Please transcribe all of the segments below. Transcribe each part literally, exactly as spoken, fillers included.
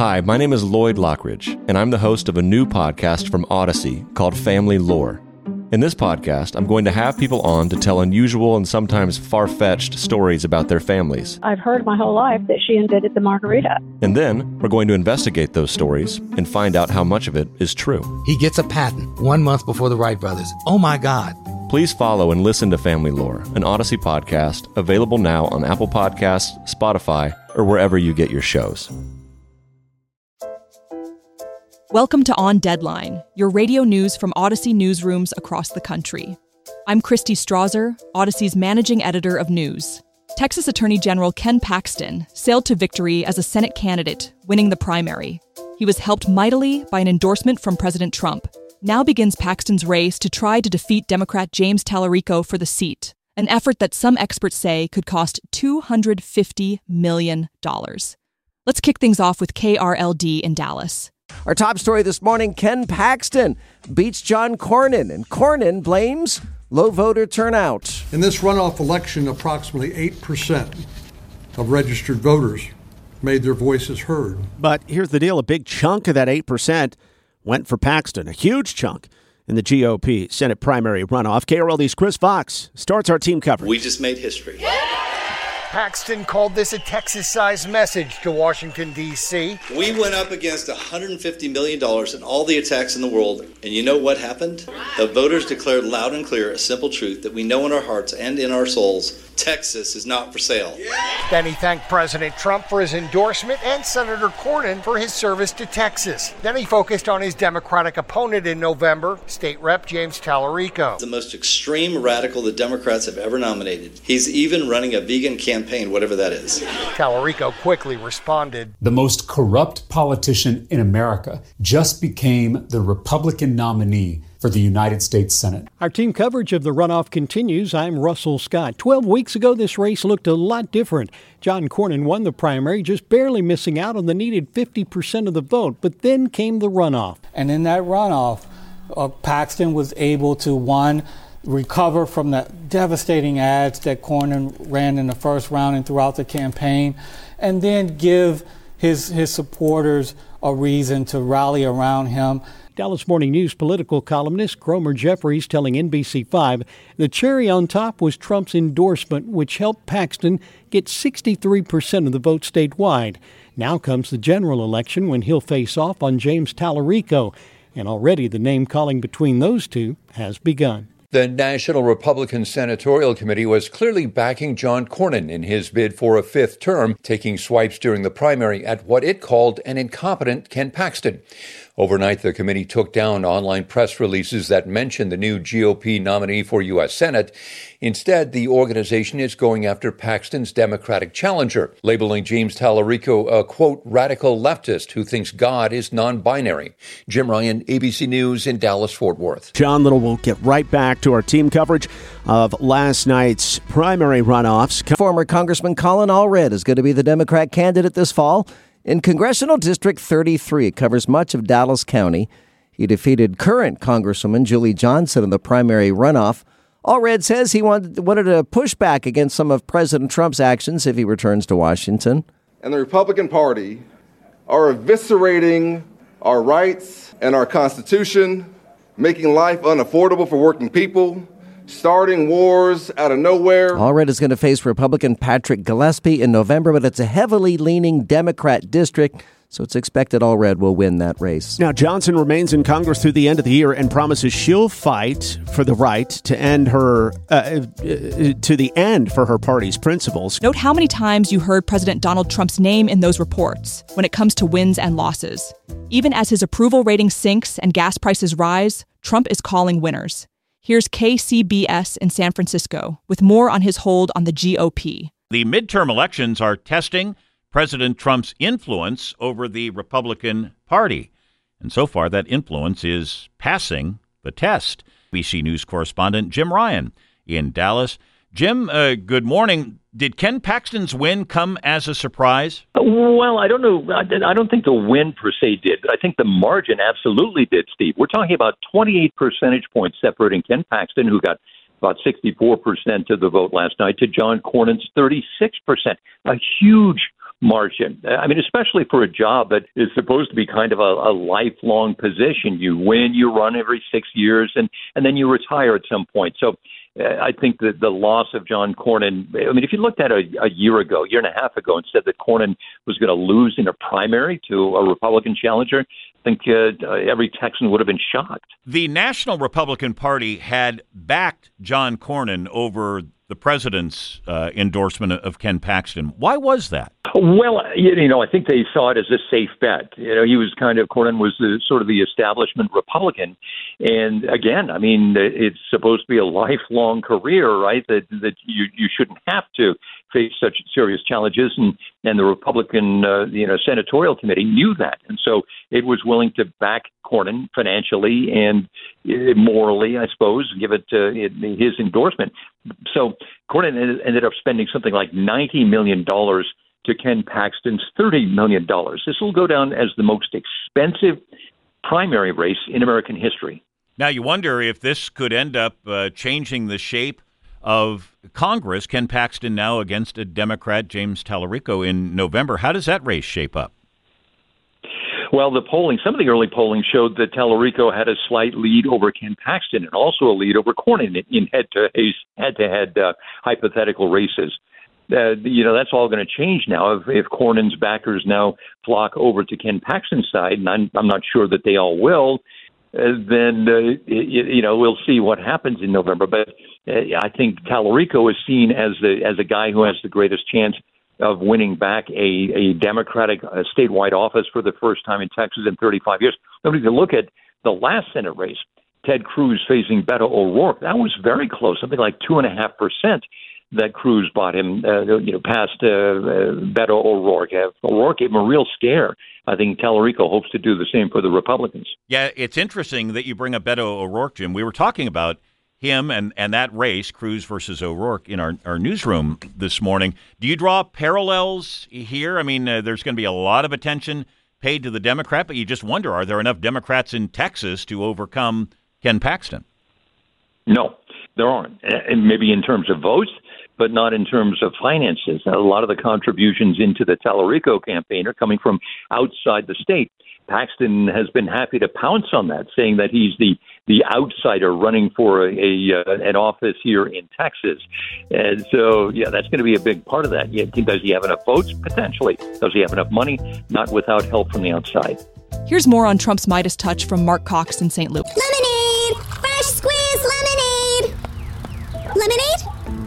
Hi, my name is Lloyd Lockridge, and I'm the host of a new podcast from Odyssey called Family Lore. In this podcast, I'm going to have people on to tell unusual and sometimes far-fetched stories about their families. I've heard my whole life that she invented the margarita. And then, we're going to investigate those stories and find out how much of it is true. He gets a patent one month before the Wright brothers. Oh my God. Please follow and listen to Family Lore, an Odyssey podcast, available now on Apple Podcasts, Spotify, or wherever you get your shows. Welcome to On Deadline, your radio news from Odyssey newsrooms across the country. I'm Christy Strasser, Odyssey's managing editor of news. Texas Attorney General Ken Paxton sailed to victory as a Senate candidate, winning the primary. He was helped mightily by an endorsement from President Trump. Now begins Paxton's race to try to defeat Democrat James Tallarico for the seat, an effort that some experts say could cost two hundred fifty million dollars. Let's kick things off with K R L D in Dallas. Our top story this morning, Ken Paxton beats John Cornyn, and Cornyn blames low voter turnout. In this runoff election, approximately eight percent of registered voters made their voices heard. But here's the deal. A big chunk of that eight percent went for Paxton, a huge chunk in the G O P Senate primary runoff. K R L D's Chris Fox starts our team coverage. We just made history. Paxton called this a Texas-sized message to Washington, D C We went up against one hundred fifty million dollars in all the attacks in the world, and you know what happened? The voters declared loud and clear a simple truth that we know in our hearts and in our souls: Texas is not for sale. Then he thanked President Trump for his endorsement and Senator Cornyn for his service to Texas. Then he focused on his Democratic opponent in November, State Rep James Tallarico. The most extreme radical the Democrats have ever nominated. He's even running a vegan campaign, whatever that is. Tallarico quickly responded. The most corrupt politician in America just became the Republican nominee for the United States Senate. Our team coverage of the runoff continues. I'm Russell Scott. Twelve weeks ago, this race looked a lot different. John Cornyn won the primary, just barely missing out on the needed fifty percent of the vote. But then came the runoff. And in that runoff, uh, Paxton was able to, one, recover from the devastating ads that Cornyn ran in the first round and throughout the campaign, and then give his his supporters a reason to rally around him. Dallas Morning News political columnist Cromer Jeffries telling N B C five the cherry on top was Trump's endorsement, which helped Paxton get sixty-three percent of the vote statewide. Now comes the general election when he'll face off on James Tallarico, and already the name-calling between those two has begun. The National Republican Senatorial Committee was clearly backing John Cornyn in his bid for a fifth term, taking swipes during the primary at what it called an incompetent Ken Paxton. Overnight, the committee took down online press releases that mentioned the new G O P nominee for U S Senate. Instead, the organization is going after Paxton's Democratic challenger, labeling James Tallarico a, quote, radical leftist who thinks God is non-binary. Jim Ryan, A B C News in Dallas-Fort Worth. John Little will get right back to our team coverage of last night's primary runoffs. Former Congressman Colin Allred is going to be the Democrat candidate this fall. In Congressional District thirty-three, it covers much of Dallas County. He defeated current Congresswoman Julie Johnson in the primary runoff. Allred says he wanted, wanted to push back against some of President Trump's actions if he returns to Washington. And the Republican Party are eviscerating our rights and our Constitution, making life unaffordable for working people, starting wars out of nowhere. Allred is going to face Republican Patrick Gillespie in November, but it's a heavily leaning Democrat district, so it's expected Allred will win that race. Now, Johnson remains in Congress through the end of the year and promises she'll fight for the right to end her, uh, to the end for her party's principles. Note how many times you heard President Donald Trump's name in those reports when it comes to wins and losses. Even as his approval rating sinks and gas prices rise, Trump is calling winners. Here's K C B S in San Francisco with more on his hold on the G O P. The midterm elections are testing President Trump's influence over the Republican Party. And so far, that influence is passing the test. A B C News correspondent Jim Ryan in Dallas. Jim, uh, good morning. Did Ken Paxton's win come as a surprise? Well, I don't know. I don't think the win per se did, but I think the margin absolutely did, Steve. We're talking about twenty-eight percentage points separating Ken Paxton, who got about sixty-four percent of the vote last night, to John Cornyn's thirty-six percent. A huge margin. I mean, especially for a job that is supposed to be kind of a, a lifelong position. You win, you run every six years, and, and then you retire at some point. So uh, I think that the loss of John Cornyn, I mean, if you looked at it a, a year ago, year and a half ago, and said that Cornyn was going to lose in a primary to a Republican challenger, I think uh, every Texan would have been shocked. The National Republican Party had backed John Cornyn over the president's uh, endorsement of Ken Paxton. Why was that? Well, you know, I think they saw it as a safe bet. You know, he was kind of, Cornyn was the, sort of the establishment Republican. And again, I mean, it's supposed to be a lifelong career, right? That that you, you shouldn't have to face such serious challenges. And, and the Republican, uh, you know, senatorial committee knew that. And so it was willing to back Cornyn financially and uh, morally, I suppose, give it uh, his endorsement. So Cornyn ended up spending something like ninety million dollars to Ken Paxton's thirty million dollars. This will go down as the most expensive primary race in American history. Now, you wonder if this could end up uh, changing the shape of Congress. Ken Paxton now against a Democrat, James Tallarico, in November. How does that race shape up? Well, the polling, some of the early polling showed that Tallarico had a slight lead over Ken Paxton and also a lead over Cornyn in head-to-head, head-to-head uh, hypothetical races. Uh, you know, that's all going to change now. If, if Cornyn's backers now flock over to Ken Paxton's side, and I'm, I'm not sure that they all will, uh, then, uh, you, you know, we'll see what happens in November. But uh, I think Tallarico is seen as the as a guy who has the greatest chance of winning back a, a Democratic uh, statewide office for the first time in Texas in thirty-five years. If you look at the last Senate race, Ted Cruz facing Beto O'Rourke, that was very close, something like two and a half percent that Cruz bought him, uh, you know, past uh, uh, Beto O'Rourke. Uh, O'Rourke gave him a real scare. I think Tallarico hopes to do the same for the Republicans. Yeah, it's interesting that you bring up Beto O'Rourke, Jim. We were talking about him and, and that race, Cruz versus O'Rourke, in our, our newsroom this morning. Do you draw parallels here? I mean, uh, there's going to be a lot of attention paid to the Democrat, but you just wonder, are there enough Democrats in Texas to overcome Ken Paxton? No, there aren't. And maybe in terms of votes, but not in terms of finances. A lot of the contributions into the Tallarico campaign are coming from outside the state. Paxton has been happy to pounce on that, saying that he's the, the outsider running for a, a uh, an office here in Texas. And so, yeah, that's going to be a big part of that. Yeah, does he have enough votes? Potentially. Does he have enough money? Not without help from the outside. Here's more on Trump's Midas touch from Mark Cox in Saint Louis. Lemonade! Fresh squeezed lemonade! Lemonade?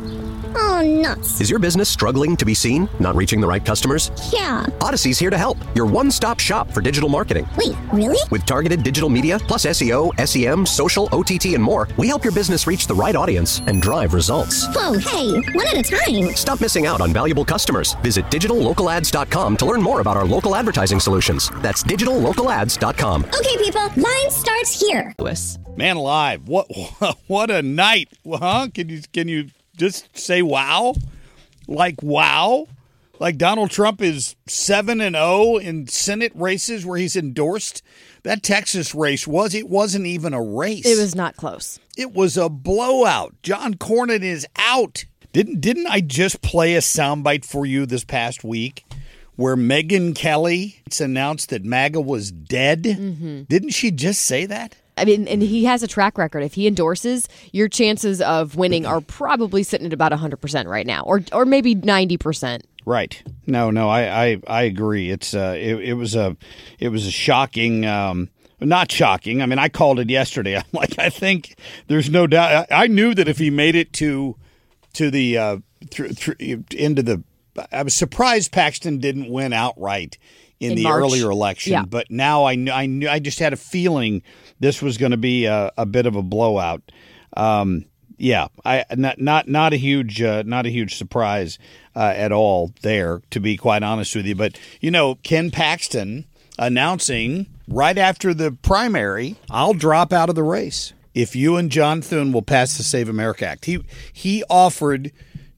Oh, nuts. Is your business struggling to be seen? Not reaching the right customers? Yeah. Odyssey's here to help. Your one-stop shop for digital marketing. Wait, really? With targeted digital media, plus S E O, S E M, social, O T T, and more, we help your business reach the right audience and drive results. Whoa, hey, one at a time. Stop missing out on valuable customers. Visit digital local ads dot com to learn more about our local advertising solutions. That's digital local ads dot com. Okay, people, line starts here. Man alive, what what a night, huh? Can you can you just say wow? Like wow? Like Donald Trump is seven and oh in Senate races where he's endorsed. That Texas race was it wasn't even a race. It was not close. It was a blowout. John Cornyn is out. Didn't didn't I just play a soundbite for you this past week where Megyn Kelly announced that MAGA was dead? Mm-hmm. Didn't she just say that? I mean, and he has a track record. If he endorses, your chances of winning are probably sitting at about one hundred percent right now, or or maybe ninety percent. Right. No, no, I, I, I agree. It's uh, it, it was a it was a shocking, um, not shocking. I mean, I called it yesterday. I'm like, I think there's no doubt. I, I knew that if he made it to to the uh, th- th- into the, I was surprised Paxton didn't win outright in, in the March. earlier election. Yeah. But now I knew, I knew I just had a feeling this was going to be a, a bit of a blowout. Um, yeah, I not not not a huge uh, not a huge surprise uh, at all there, to be quite honest with you. But you know, Ken Paxton announcing right after the primary, I'll drop out of the race if you and John Thune will pass the Save America Act. He he offered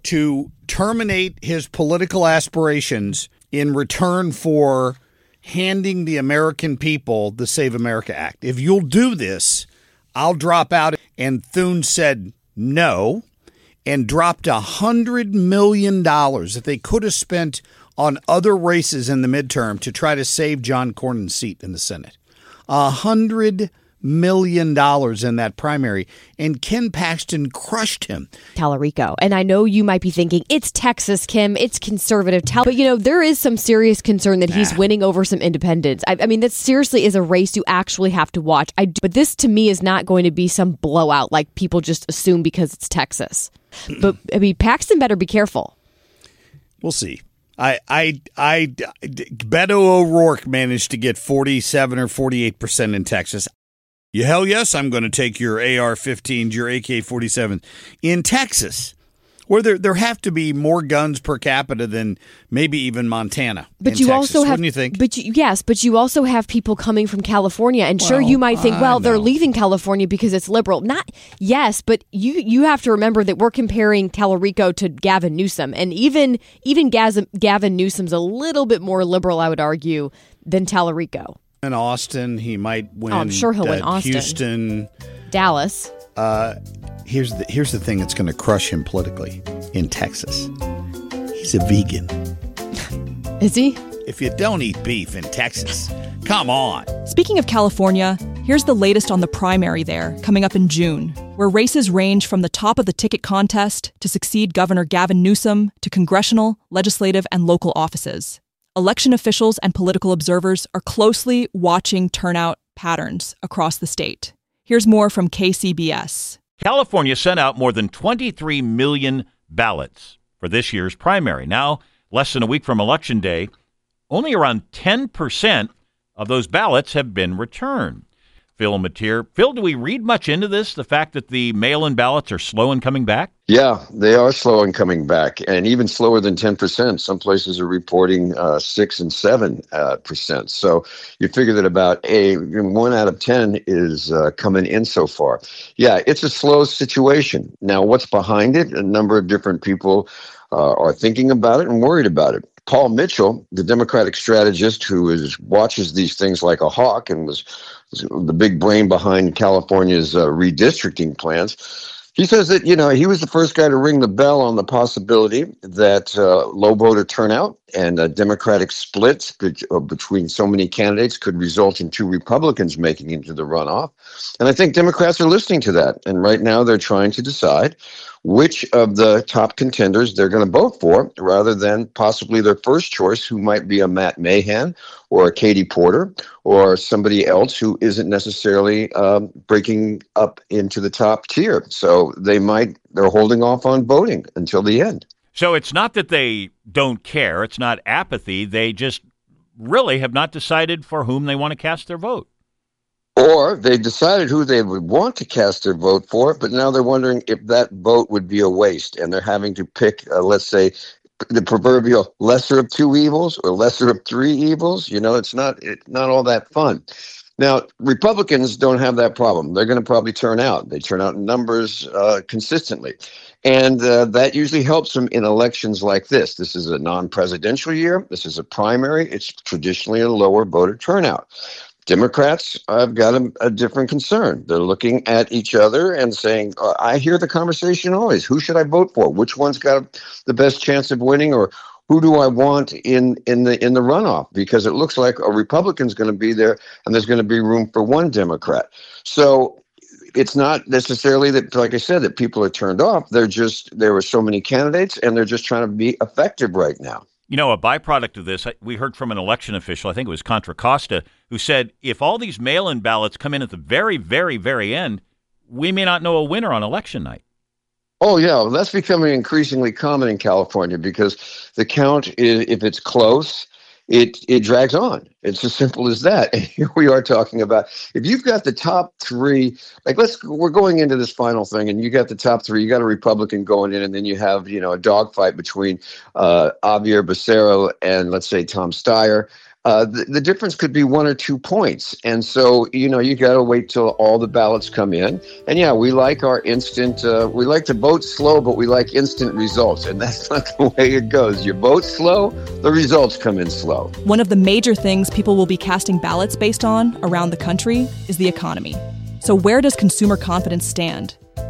to terminate his political aspirations in return for handing the American people the Save America Act. If you'll do this, I'll drop out. And Thune said no and dropped one hundred million dollars that they could have spent on other races in the midterm to try to save John Cornyn's seat in the Senate. A hundred million dollars in that primary, and Ken Paxton crushed him. Tallarico. And I know you might be thinking, it's Texas, Kim, it's conservative. Tal-. But, you know, there is some serious concern that nah. he's winning over some independents. I, I mean, that seriously is a race you actually have to watch. I do, but this, to me, is not going to be some blowout like people just assume because it's Texas. But, I mean, Paxton better be careful. We'll see. I, I, I, Beto O'Rourke managed to get forty-seven or forty-eight percent in Texas. You hell yes, I'm going to take your A R fifteens, your A K forty-sevens in Texas, where there there have to be more guns per capita than maybe even Montana. But you Texas, also have, wouldn't you think? But you, yes, but you also have people coming from California, and well, sure, you might think, well, they're leaving California because it's liberal. Not yes, but you you have to remember that we're comparing Tallarico to Gavin Newsom, and even even Gaz, Gavin Newsom's a little bit more liberal, I would argue, than Tallarico. In Austin, he might win. Oh, I'm sure he'll uh, win Austin. Houston. Dallas. Uh, here's the here's the thing that's going to crush him politically in Texas. He's a vegan. Is he? If you don't eat beef in Texas, come on. Speaking of California, here's the latest on the primary there, coming up in June, where races range from the top of the ticket contest to succeed Governor Gavin Newsom to congressional, legislative, and local offices. Election officials and political observers are closely watching turnout patterns across the state. Here's more from K C B S. California sent out more than twenty-three million ballots for this year's primary. Now, less than a week from Election Day, only around ten percent of those ballots have been returned. Phil Matier. Phil, do we read much into this, the fact that the mail-in ballots are slow in coming back? Yeah, they are slow in coming back, and even slower than ten percent. Some places are reporting uh, six and seven uh, percent. So you figure that about a one out of ten is uh, coming in so far. Yeah, it's a slow situation. Now, what's behind it? A number of different people uh, are thinking about it and worried about it. Paul Mitchell, the Democratic strategist who is watches these things like a hawk and was, was the big brain behind California's uh, redistricting plans, he says that, you know, he was the first guy to ring the bell on the possibility that uh, low voter turnout and a Democratic split be- uh, between so many candidates could result in two Republicans making it into the runoff. And I think Democrats are listening to that. And right now they're trying to decide which of the top contenders they're going to vote for, rather than possibly their first choice, who might be a Matt Mahan or a Katie Porter or somebody else who isn't necessarily um, breaking up into the top tier. So they might, they're holding off on voting until the end. So it's not that they don't care. It's not apathy. They just really have not decided for whom they want to cast their vote. Or they've decided who they would want to cast their vote for, but now they're wondering if that vote would be a waste, and they're having to pick, uh, let's say, the proverbial lesser of two evils or lesser of three evils. You know, it's not it's not all that fun. Now, Republicans don't have that problem. They're going to probably turn out. They turn out in numbers uh, consistently. And uh, that usually helps them in elections like this. This is a non-presidential year. This is a primary. It's traditionally a lower voter turnout. Democrats have got a, a different concern. They're looking at each other and saying, uh, I hear the conversation always. Who should I vote for? Which one's got the best chance of winning? Or who do I want in, in the in the runoff? Because it looks like a Republican's going to be there and there's going to be room for one Democrat. So it's not necessarily that, like I said, that people are turned off. They're just, there were so many candidates and they're just trying to be effective right now. You know, a byproduct of this, we heard from an election official, I think it was Contra Costa, who said if all these mail-in ballots come in at the very, very, very end, we may not know a winner on election night. Oh, yeah. Well, that's becoming increasingly common in California because the count, is, if it's close, it it drags on. It's as simple as that. And here we are talking about, if you've got the top three, like let's, we're going into this final thing and you got the top three, you got a Republican going in and then you have, you know, a dogfight between uh, Javier Becerra and let's say Tom Steyer. Uh, the, the difference could be one or two points. And so, you know, you got to wait till all the ballots come in. And yeah, we like our instant, uh, we like to vote slow, but we like instant results. And that's not the way it goes. You vote slow, the results come in slow. One of the major things people will be casting ballots based on around the country is the economy. So where does consumer confidence stand?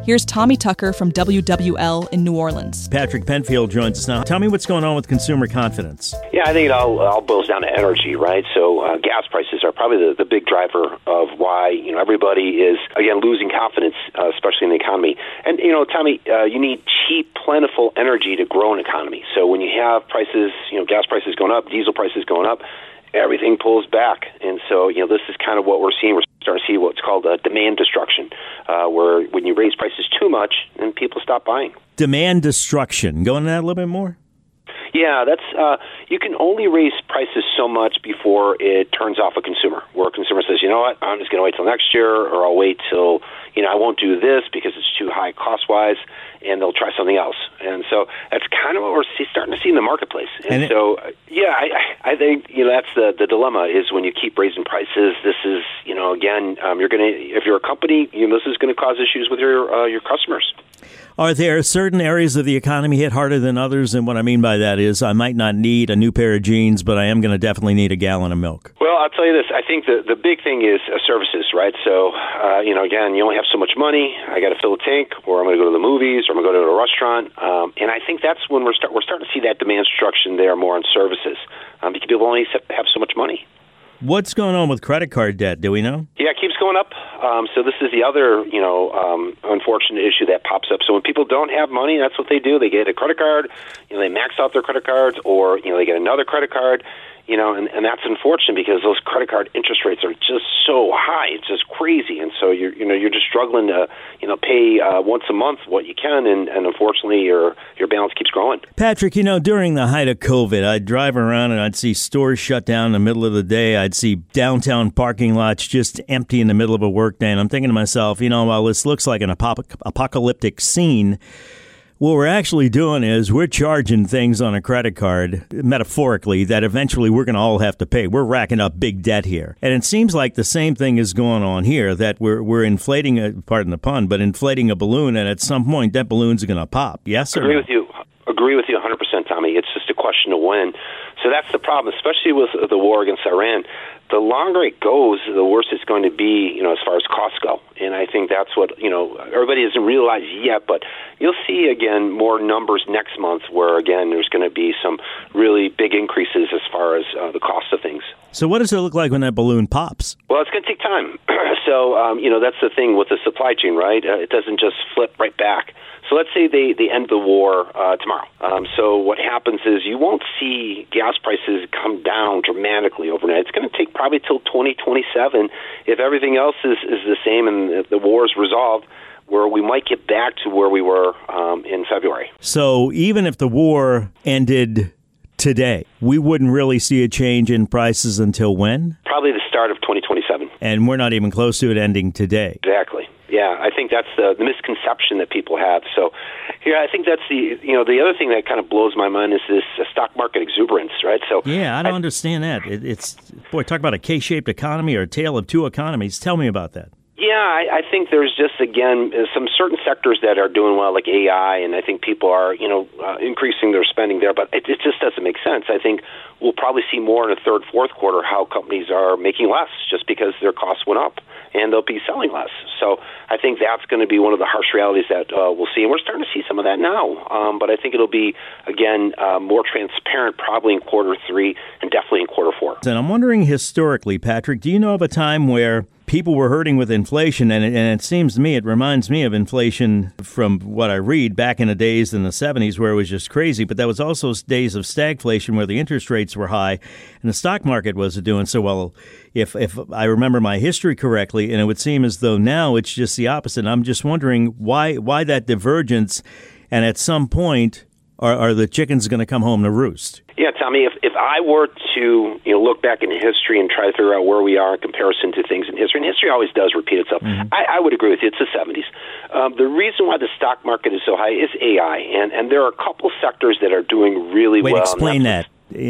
Here's Tommy Tucker from W W L in New Orleans. Patrick Penfield joins us now. Tell me what's going on with consumer confidence. Yeah, I think it all, all boils down to energy, right? So uh, gas prices are probably the, the big driver of why, you know, everybody is, again, losing confidence, uh, especially in the economy. And, you know, Tommy, uh, you need cheap, plentiful energy to grow an economy. So when you have prices, you know, gas prices going up, diesel prices going up, everything pulls back. And so, you know, this is kind of what we're seeing. We're starting to see what's called a demand destruction, uh, where when you raise prices too much, then people stop buying. Demand destruction. Go into that a little bit more? Yeah, that's uh, you can only raise prices so much before it turns off a consumer, where a consumer says, you know what, I'm just going to wait till next year, or I'll wait till, you know, I won't do this because it's too high cost-wise, and they'll try something else. And so that's kind of what we're see, starting to see in the marketplace. And, and it, so, yeah, I, I think, you know, that's the, the dilemma is when you keep raising prices, this is, you know, again, um, you're going to, if you're a company, you know, this is going to cause issues with your uh, your customers. Are there certain areas of the economy hit harder than others? And what I mean by that is I might not need a new pair of jeans, but I am going to definitely need a gallon of milk. Well, I'll tell you this. I think the, the big thing is uh, services, right? So, uh, you know, again, you only have so much money. I got to fill a tank, or I'm going to go to the movies, or I'm going to go to a restaurant. Um, and I think that's when we're, start, we're starting to see that demand destruction there more on services um, because people only have so much money. What's going on with credit card debt? Do we know? Yeah, it keeps going up. Um, so this is the other, you know, um, unfortunate issue that pops up. So when people don't have money, that's what they do. They get a credit card, you know, they max out their credit cards, or, you know, they get another credit card, you know, and, and that's unfortunate because those credit card interest rates are just so high. It's just crazy. And so, you're, you know, you're just struggling to, you know, pay uh, once a month what you can, and, and unfortunately your your balance keeps growing. Patrick, you know, during the height of COVID, I'd drive around and I'd see stores shut down in the middle of the day. I'd see downtown parking lots just empty in the middle of a workday. And I'm thinking to myself, you know, while this looks like an ap- apocalyptic scene, what we're actually doing is we're charging things on a credit card, metaphorically, that eventually we're going to all have to pay. We're racking up big debt here. And it seems like the same thing is going on here, that we're we're inflating, a, pardon the pun, but inflating a balloon, and at some point that balloon's going to pop. Yes or Agree no? with you. Agree with you one hundred percent, Tommy. It's just a question of when. So that's the problem, especially with the war against Iran. The longer it goes, the worse it's going to be, you know, as far as costs go. And I think that's what, you know, everybody doesn't realize yet, but you'll see, again, more numbers next month where, again, there's going to be some really big increases as far as uh, the cost of things. So what does it look like when that balloon pops? Well, it's going to take time. so, um, you know, that's the thing with the supply chain, right? Uh, it doesn't just flip right back. So let's say they, they end the war uh, tomorrow. Um, so what happens is you won't see gas prices come down dramatically overnight. It's going to take probably till twenty twenty-seven if everything else is, is the same and the war is resolved, where we might get back to where we were um, in February. So even if the war ended today, we wouldn't really see a change in prices until when? Probably the start of twenty twenty-seven. And we're not even close to it ending today. Exactly. Yeah, I think that's the, the misconception that people have. So, yeah, I think that's the, you know, the other thing that kind of blows my mind is this uh, stock market exuberance, right? So, yeah, I don't I, understand that. It, it's, boy, talk about a K-shaped economy or a tale of two economies. Tell me about that. Yeah, I, I think there's just, again, some certain sectors that are doing well, like A I, and I think people are, you know, uh, increasing their spending there, but it, it just doesn't make sense. I think we'll probably see more in the third, fourth quarter how companies are making less just because their costs went up, and they'll be selling less. So I think that's going to be one of the harsh realities that uh, we'll see, and we're starting to see some of that now. Um, but I think it'll be, again, uh, more transparent probably in quarter three and definitely in quarter four. And I'm wondering historically, Patrick, do you know of a time where people were hurting with inflation, and it, and it seems to me, it reminds me of inflation from what I read back in the days in the seventies where it was just crazy, but that was also days of stagflation where the interest rates were high and the stock market wasn't doing so well, if if I remember my history correctly, and it would seem as though now it's just the opposite. And I'm just wondering why why that divergence, and at some point, are, are the chickens going to come home to roost? Yeah, Tommy, if, if I were to you know look back in history and try to figure out where we are in comparison to things in history, and history always does repeat itself, mm-hmm. I, I would agree with you. It's the seventies. Um, the reason why the stock market is so high is A I, and, and there are a couple sectors that are doing really Wait, well. explain that.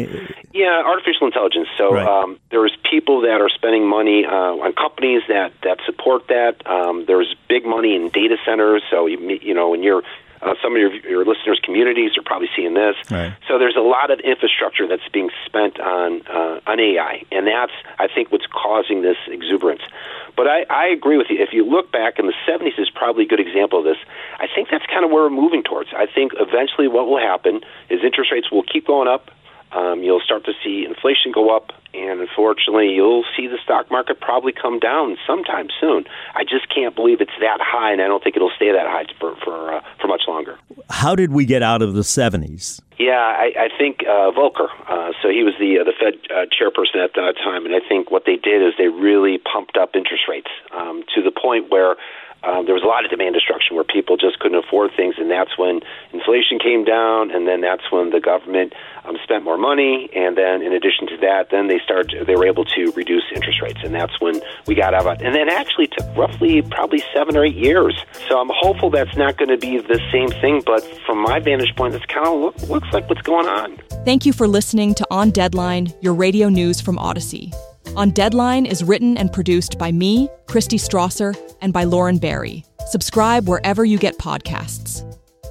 Yeah, artificial intelligence. So right. um, there's people that are spending money uh, on companies that, that support that. Um, there's big money in data centers. So, you, you know, when you're Uh, some of your, your listeners' communities are probably seeing this. Right. So there's a lot of infrastructure that's being spent on uh, on A I, and that's, I think, what's causing this exuberance. But I, I agree with you. If you look back in the seventies is probably a good example of this. I think that's kind of where we're moving towards. I think eventually what will happen is interest rates will keep going up. Um, you'll start to see inflation go up, and unfortunately, you'll see the stock market probably come down sometime soon. I just can't believe it's that high, and I don't think it'll stay that high for for, uh, for much longer. How did we get out of the seventies? Yeah, I, I think uh, Volcker. Uh, so he was the uh, the Fed uh, chairperson at that time, and I think what they did is they really pumped up interest rates um, to the point where Um, there was a lot of demand destruction where people just couldn't afford things, and that's when inflation came down, and then that's when the government um, spent more money, and then in addition to that, then they started, they were able to reduce interest rates, and that's when we got out of it. And then actually took roughly probably seven or eight years. So I'm hopeful that's not going to be the same thing, but from my vantage point, that's kind of look, looks like what's going on. Thank you for listening to On Deadline, your radio news from Odyssey. On Deadline is written and produced by me, Christy Strasser, and by Lauren Barry. Subscribe wherever you get podcasts.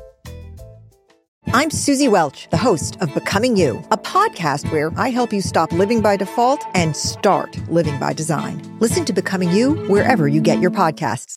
I'm Susie Welch, the host of Becoming You, a podcast where I help you stop living by default and start living by design. Listen to Becoming You wherever you get your podcasts.